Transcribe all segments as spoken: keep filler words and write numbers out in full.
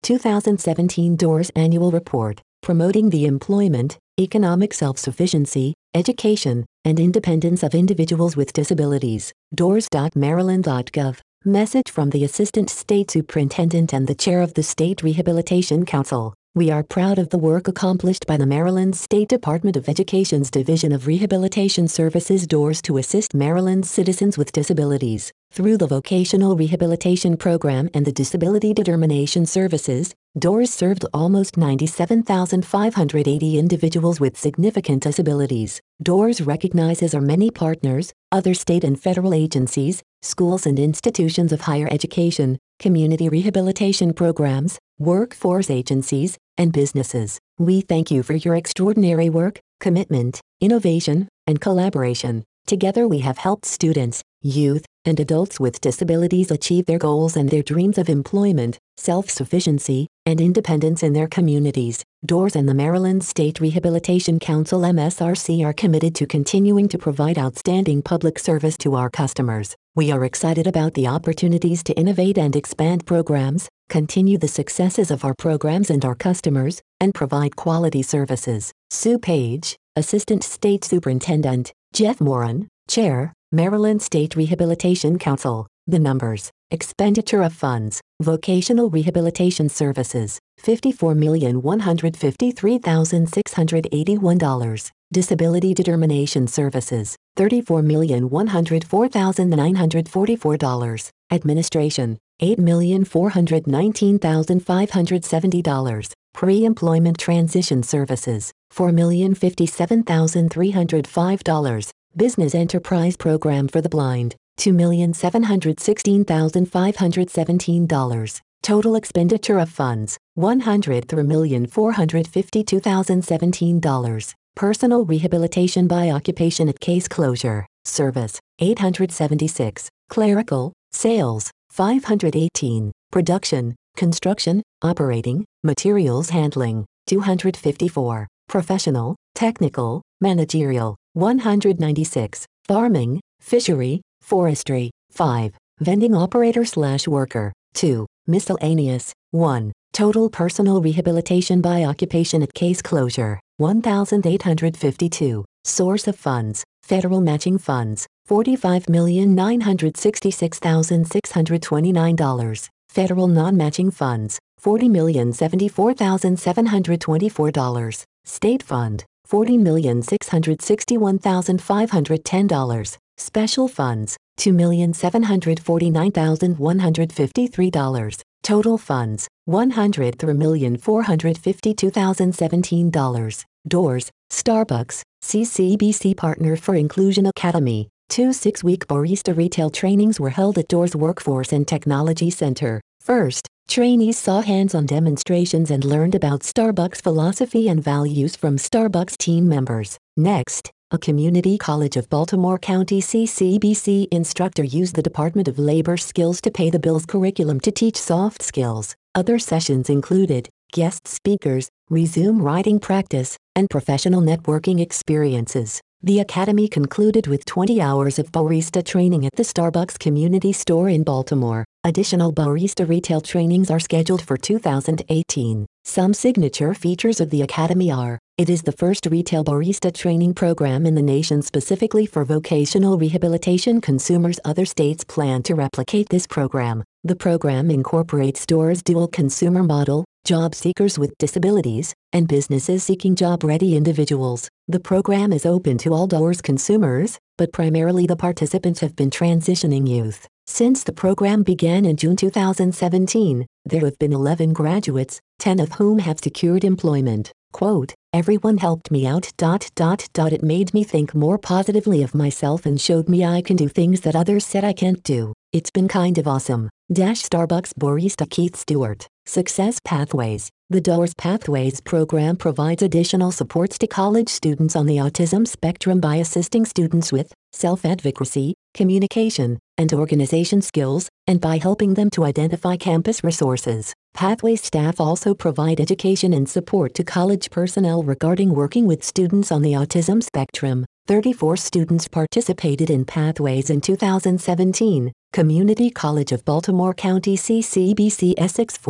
two thousand seventeen Doors Annual Report, promoting the employment, economic self-sufficiency, education, and independence of individuals with disabilities. doors dot maryland dot gov. Message from the Assistant State Superintendent and the Chair of the State Rehabilitation Council. We are proud of the work accomplished by the Maryland State Department of Education's Division of Rehabilitation Services DOORS to assist Maryland's citizens with disabilities. Through the Vocational Rehabilitation Program and the Disability Determination Services, DOORS served almost ninety-seven thousand five hundred eighty individuals with significant disabilities. DOORS recognizes our many partners, other state and federal agencies, schools and institutions of higher education, community rehabilitation programs, workforce agencies, and businesses. We thank you for your extraordinary work, commitment, innovation, and collaboration. Together we have helped students, youth, and adults with disabilities achieve their goals and their dreams of employment, self-sufficiency, and independence in their communities. DOORS and the Maryland State Rehabilitation Council M S R C are committed to continuing to provide outstanding public service to our customers. We are excited about the opportunities to innovate and expand programs, continue the successes of our programs and our customers, and provide quality services. Sue Page, Assistant State Superintendent, Jeff Moran, Chair, Maryland State Rehabilitation Council. The numbers: expenditure of funds, vocational rehabilitation services, fifty-four million one hundred fifty-three thousand six hundred eighty-one dollars. Disability determination services, thirty-four million one hundred four thousand nine hundred forty-four dollars. Administration, eight million four hundred nineteen thousand five hundred seventy dollars. Pre-employment transition services, four million fifty-seven thousand three hundred five dollars. Business Enterprise Program for the Blind, two million seven hundred sixteen thousand five hundred seventeen dollars. Total expenditure of funds, one hundred three million four hundred fifty-two thousand seventeen dollars. Personal rehabilitation by occupation at case closure, service, eight hundred seventy-six. Clerical, sales, five hundred eighteen. Production, construction, operating, materials handling, two hundred fifty-four. Professional, technical, managerial, one hundred ninety-six. Farming, fishery, forestry, five. Vending operator slash worker, two. Miscellaneous, one. Total personal rehabilitation by occupation at case closure, one thousand eight hundred fifty-two. Source of funds, federal matching funds, forty-five million nine hundred sixty-six thousand six hundred twenty-nine dollars. Federal non-matching funds, forty million seventy-four thousand seven hundred twenty-four dollars. State fund, forty million six hundred sixty-one thousand five hundred ten dollars. Special funds, two million seven hundred forty-nine thousand one hundred fifty-three dollars. Total funds, one hundred three million four hundred fifty-two thousand seventeen dollars. DOORS, Starbucks, C C B C Partner for Inclusion Academy. Two six-week barista retail trainings were held at DOORS Workforce and Technology Center. First, trainees saw hands-on demonstrations and learned about Starbucks philosophy and values from Starbucks team members. Next, a Community College of Baltimore County C C B C instructor used the Department of Labor Skills to Pay the Bills curriculum to teach soft skills. Other sessions included guest speakers, resume writing practice, and professional networking experiences. The academy concluded with twenty hours of barista training at the Starbucks Community Store in Baltimore. Additional barista retail trainings are scheduled for two thousand eighteen. Some signature features of the academy are: it is the first retail barista training program in the nation specifically for vocational rehabilitation consumers. Other states plan to replicate this program. The program incorporates DOORS' dual consumer model, job seekers with disabilities, and businesses seeking job-ready individuals. The program is open to all DOORS consumers, but primarily the participants have been transitioning youth. Since the program began in June two thousand seventeen, there have been eleven graduates, ten of whom have secured employment. Quote, "Everyone helped me out. Dot, dot, dot. It made me think more positively of myself and showed me I can do things that others said I can't do. It's been kind of awesome." Dash Starbucks barista Keith Stewart. Success Pathways. The DOORS Pathways program provides additional supports to college students on the autism spectrum by assisting students with self-advocacy, communication, and organization skills, and by helping them to identify campus resources. Pathways staff also provide education and support to college personnel regarding working with students on the autism spectrum. thirty-four students participated in Pathways in two thousand seventeen. Community College of Baltimore County C C B C Essex four.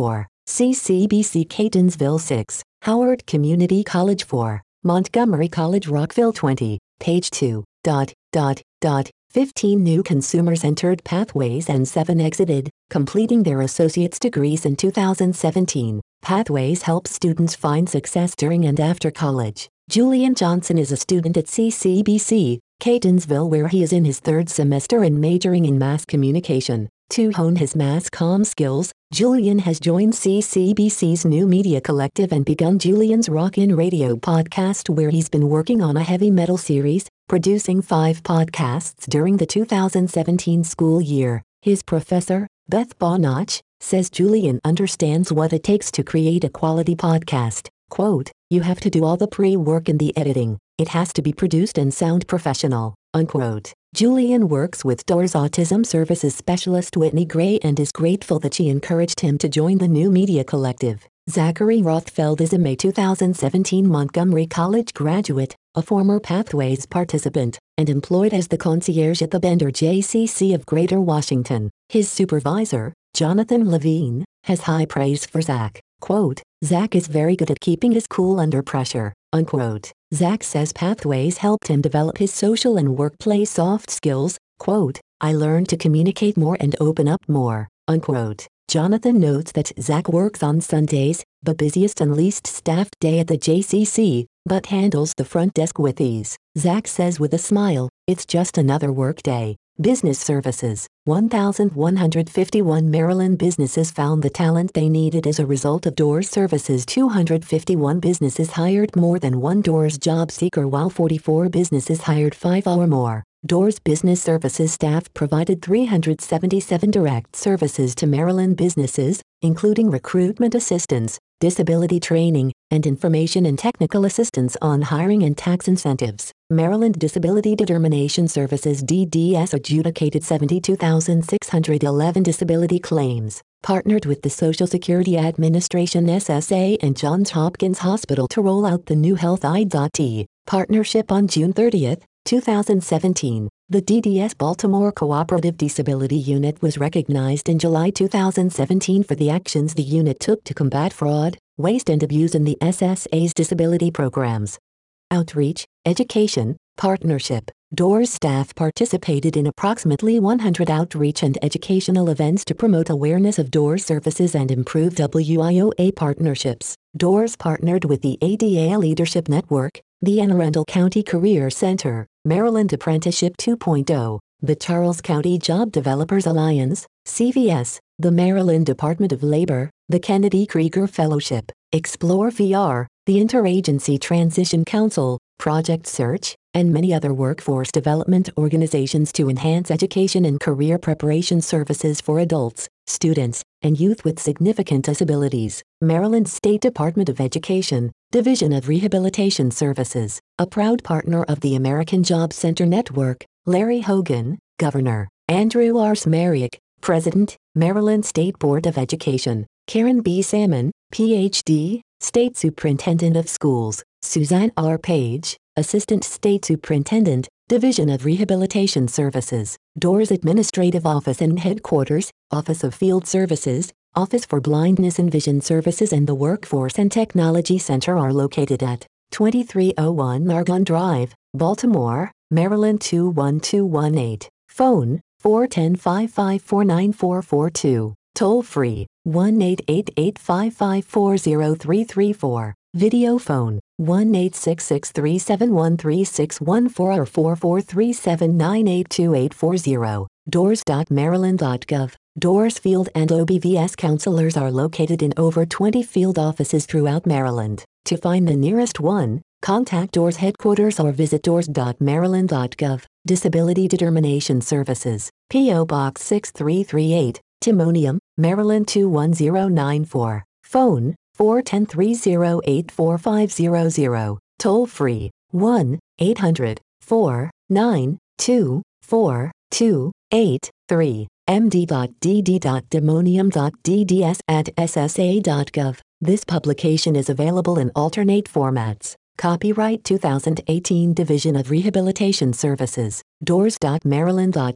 C C B C Catonsville six, Howard Community College four, Montgomery College Rockville twenty, page two, dot, dot, dot, fifteen new consumers entered Pathways and seven exited, completing their associate's degrees in two thousand seventeen. Pathways helps students find success during and after college. Julian Johnson is a student at C C B C, Catonsville, where he is in his third semester and majoring in mass communication. To hone his mass comm skills, Julian has joined C C B C's new media collective and begun Julian's Rockin' Radio podcast, where he's been working on a heavy metal series, producing five podcasts during the two thousand seventeen school year. His professor, Beth Bonach, says Julian understands what it takes to create a quality podcast. Quote, "You have to do all the pre-work and the editing. It has to be produced and sound professional." Unquote. Julian works with Doors Autism Services specialist Whitney Gray and is grateful that she encouraged him to join the new media collective. Zachary Rothfeld is a May two thousand seventeen Montgomery College graduate, a former Pathways participant, and employed as the concierge at the Bender J C C of Greater Washington. His supervisor, Jonathan Levine, has high praise for Zach. Quote, "Zach is very good at keeping his cool under pressure." Unquote. Zach says Pathways helped him develop his social and workplace soft skills. Quote, "I learned to communicate more and open up more." Unquote. Jonathan notes that Zach works on Sundays, the busiest and least staffed day at the J C C, but handles the front desk with ease. Zach says with a smile, "It's just another work day." Business services. one thousand one hundred fifty-one Maryland businesses found the talent they needed as a result of Doors services. two hundred fifty-one businesses hired more than one Doors job seeker, while forty-four businesses hired five or more. Doors Business Services staff provided three hundred seventy-seven direct services to Maryland businesses, including recruitment assistance, disability training, and information and technical assistance on hiring and tax incentives. Maryland Disability Determination Services D D S adjudicated seventy-two thousand six hundred eleven disability claims, partnered with the Social Security Administration S S A and Johns Hopkins Hospital to roll out the new Health I D T partnership on June thirtieth, two thousand seventeen. The D D S Baltimore Cooperative Disability Unit was recognized in July two thousand seventeen for the actions the unit took to combat fraud, waste and abuse in the S S A's disability programs. Outreach, education, partnership. Doors staff participated in approximately one hundred outreach and educational events to promote awareness of Doors services and improve W I O A partnerships. Doors partnered with the A D A Leadership Network, the Anne Arundel County Career Center, Maryland Apprenticeship two point oh, the Charles County Job Developers Alliance, C V S, the Maryland Department of Labor, the Kennedy Krieger Fellowship, Explore V R, the Interagency Transition Council, Project Search, and many other workforce development organizations to enhance education and career preparation services for adults, students, and youth with significant disabilities. Maryland State Department of Education, Division of Rehabilitation Services, a proud partner of the American Job Center Network. Larry Hogan, Governor. Andrew R. Smariak, President, Maryland State Board of Education. Karen B. Salmon, P H D, State Superintendent of Schools. Suzanne R. Page, Assistant State Superintendent, Division of Rehabilitation Services. Doors Administrative Office and Headquarters, Office of Field Services, Office for Blindness and Vision Services and the Workforce and Technology Center are located at twenty-three oh one Argonne Drive, Baltimore, Maryland two one two one eight. Phone, four one zero, five five four, nine four four two. Toll free, one eight eight eight, five five four, zero three three four. Video phone, one eight six six, three seven one, three six one four or four four three seven, nine eight two eight four zero. doors dot maryland dot gov. Doors Field and O B V S counselors are located in over twenty field offices throughout Maryland. To find the nearest one, contact Doors headquarters or visit doors dot maryland dot gov. Disability Determination Services, P O Box six three three eight, Timonium, Maryland two one zero nine four. Phone, four one zero, three zero eight, four five zero zero. Toll free, one eight hundred, four nine two, four two eight three. m d dot d d dot demonium dot d d s at s s a dot gov. This publication is available in alternate formats. Copyright two thousand eighteen Division of Rehabilitation Services, doors dot maryland dot gov.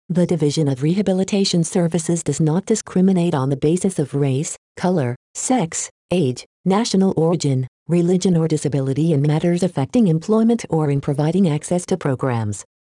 The Division of Rehabilitation Services does not discriminate on the basis of race, color, sex, age, national origin, religion or disability in matters affecting employment or in providing access to programs.